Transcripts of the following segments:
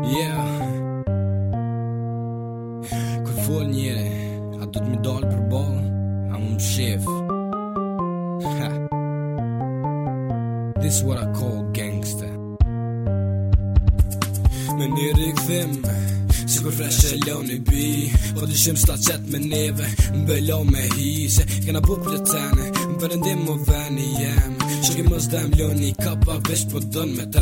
Yeah. Kur fol njeri, a du t'mi dal për ball, a mu m'shef. This is what I call gangster. Me një rikëthim, si kur fresh e loni bi, po dyshim s'ta qet me neve, m'belo me hi, se kena bu pletene, m'përendim më veni jem, që ki mos dem loni kapa vesh po dën me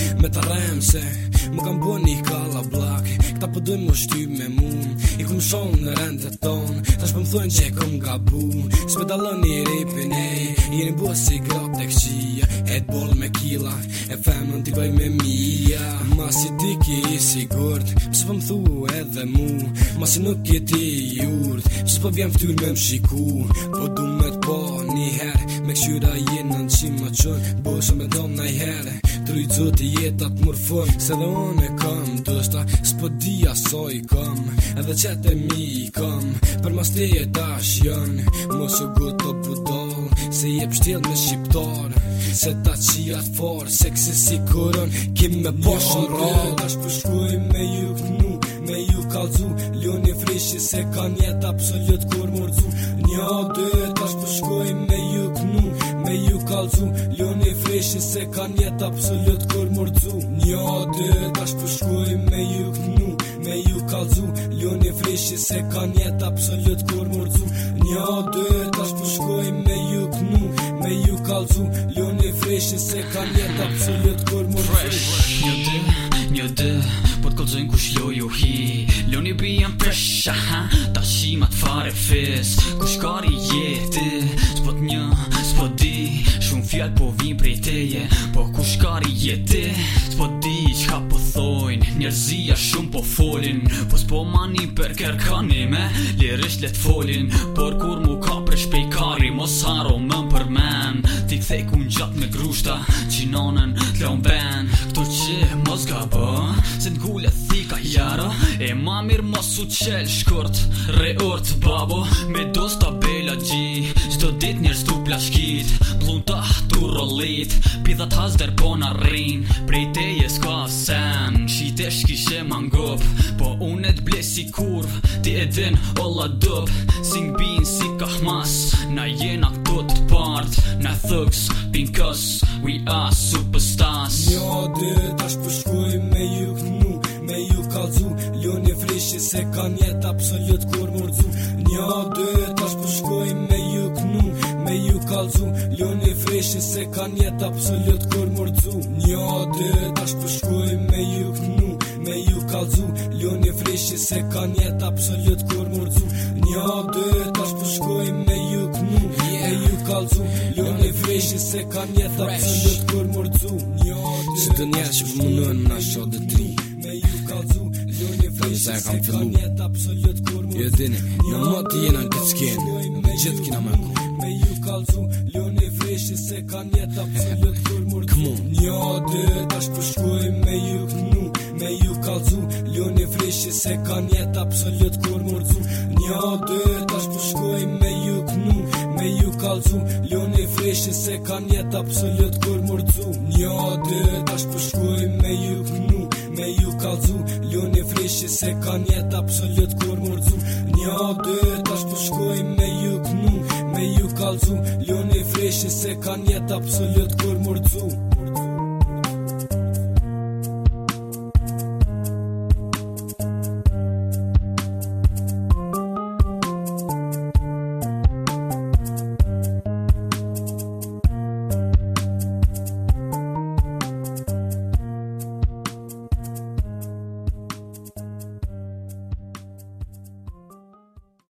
trem, se më kam bu një kalla blak, këta po dojnë më shty me mu, i kum shonë në rendet ton, tash po m'thojnë që e kum gabu, s'me dalën një ripin jeni bua si grap të këshia, e t'boll me kila, e femën t'i bëj me mija, ma si ti ki i sigurt, pëse po m'thu edhe mu, ma si nuk jeti i urt, pëse po vjen ftyr me m'shiku, po du me t'po një her, me këshyra jenë në qim ma qën, bësha me dom na i herë, tryj zoti jetat mërfën, se dhe unë e kam dështa, s'po di aso i kam, edhe qete mi i kam, për mas te e tash janë, mos u guto budol, se jep shtjel me shqiptar, se ta qijat for, se kësi si kurën, kim me poshën rol, tash përshkuj me ju kënu, me ju kalzu, ljoni frishi se kan jet absolut kur mërzu, një dy, tash përshkuj me ju kënu, me ju kalzu, ljoni frishi se kan jet absolut kur mërzu, një dy, tash përshkuj me ju kënu, me ju kalzu, ljoni frishi se kan jet absolut kur mërzu, një dy, tash përshkuj me ju kënu, me ju kalzu, ljoni frishi se kan jet absolut kur mërzu. Një dë, po t'kollzojnë kush loju hi, loni bijan fresh, ta shimat fare fes, kush kari jeti, s'po t'një, s'po di, shumë fjall po vim prej teje, po kush kari jeti, s'po di qka po thojnë, njerëzia shumë po folin, po s'po mani për kërkani me, lirisht let folin, por kur mu ka për shpej kari, mos haro më për men, ti kthej ku n'gjat me grushta, qinonën t'lon ben, këto që mos gabo, se n'gullet thika jara, e ma mirë mos u qel shkurt, re urt babo, me dosta bela gji, qdo dit njerëz tu plashkit, plunta tu rollit, pidhat hazder po na rrin, prej teje s'ka sen, qitesh kishe mangop, po unë t'ble si kurv, ti edhin olla dop, si n'bin si kahmas, na jena këto t'part, na thugs, pinkos, we are superstars. Një dy, tash përshkuj me ju kënu, me ju kalzu, ljoni frishi se kan jet absolut kur mërzu, një dy, tash përshkuj me ju kënu, me ju kalzu, ljoni frishi se kan jet absolut kur mërzu, një dy, tash përshkuj me ju kënu, me ju kalzu, ljoni frishi se kan jet absolut kur mërzu, një dy, tash përshkuj me ju kënu, me ju kalzu, ljoni frishi se kan jet absolut kur mërzu, një dy, si të njerë që pëmunën na shod dhe tri, me ju kalzu, ljoni frishi se kan jet absolut kur mërzu, jo dini, në moti jena në këtë skenë, gjithë kina me ku, me ju kalzu, ljoni frishi se kan jet absolut kur mërzu, një dy, tash përshkuj me ju kënu, me ju kalzu, ljoni frishi se kan jet absolut kur mërzu, një dy, tash përshkuj me ju kënu, me ju kalzu, ljoni frishi se kan jet absolut kur mërzu, një dy, tash përshkuj me ju kënu, me ju kalzu, ljoni frishi se kan jet absolut kur mërzu, një dy, tash përshkuj me ju kënu, me ju kalzu, ljoni frishi se kan jet absolut kur mërzu.